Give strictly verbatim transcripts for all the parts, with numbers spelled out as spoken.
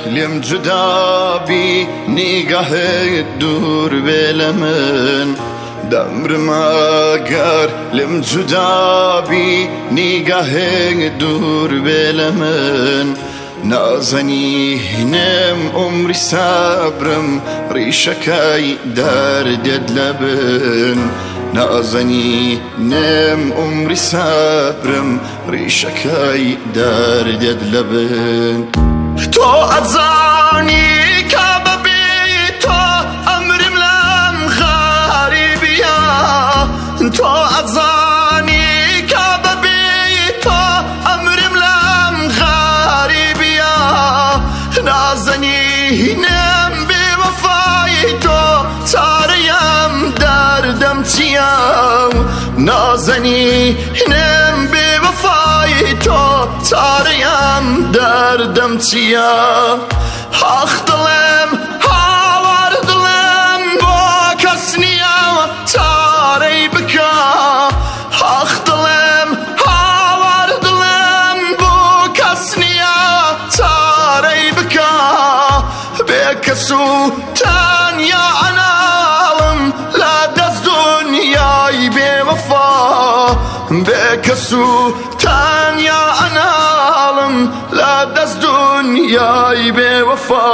لێم جودابی نیگاهت دوور بێ لە من دەمرم ئەگەر لێم جودابی نیگاهت دوور بێ لە من نازەنی هینێم عمری سەبرم ڕیشەکەی دەردێت لە بن نازەنی نێم عمری سەبرم ڕیشەکەی دەردێت لە بن تۆ ئەزانی کە بەبێ تۆ ئەمرم لەم غەریبیە تۆ ئەزانی کە بەبێ تۆ ئەمرم لەم غەریبیە نازەنی هینێم بێوەفای تۆ چارەیەم دەردەم چییە نازەنی هینێم بێوەفای تۆ چارەیەم دەردەم چییە ئاخ دڵێم هاوار دڵێم بۆ کەس نییە چارەی بکە ئاخ دڵێم هاوار دڵێم بۆ کەس نییە چارەی بکە بێ کەس و تەنیا ئەناڵم لە دەست دونیای بێوەفا بێ کەس و تەنیا ئەناڵم لە دەست دونیای بێوەفا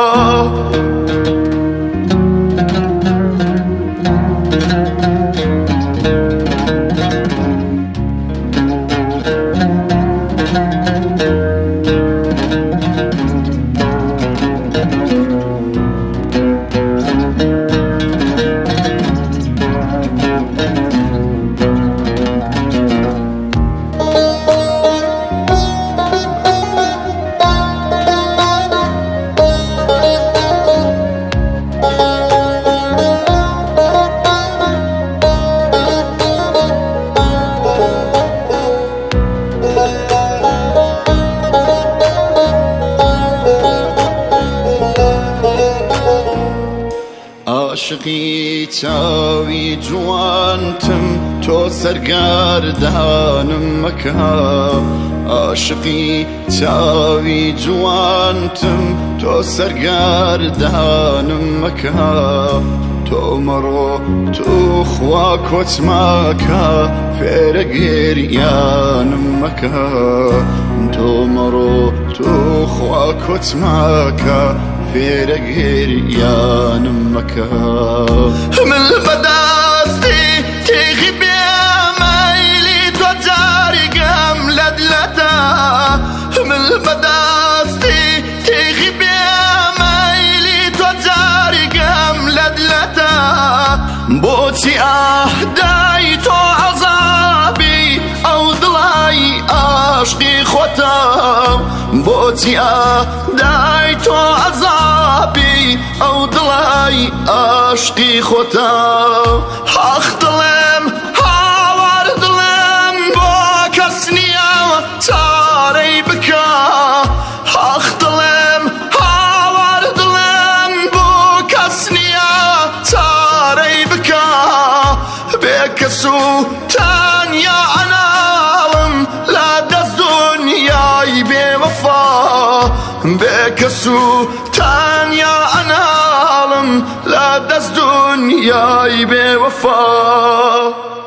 عاشقی چاوی جوانتم تۆ سەرگەردانم مەکە عاشقی چاوی جوانتم تۆ سەرگەردانم مەکە تۆ مەڕۆ تو خوا کۆچماکە فێرە گێریانم مەکە تۆ مەڕۆ تو خوا کۆچماکە فێرە گێریانم مەکە من بەدەستی تێغی بێمەیلی تۆ جاریگەم لە دلەتە من بەدەستی تێغی بێمەیلی تۆ جاریگەم لە دلەتە بۆچی ئاهدای تۆ عەزابی ئەو دڵای عاشقی خۆتە بۆچی ئاهدای تۆ عەزابی ئەو دڵای عاشقی خۆتە ئاخ دڵێم هاوار دڵێم بۆ کەس نییە چارەی بکە ئاخ دڵێم هاوار دڵێم بۆ کەس نییە چارەی بکە بێ کەس و تەنیا ئەناڵم لە دەست دونیای بێوەفا بێ کەس و تەنیا ئەناڵم لە دەست دونیای بێوەفا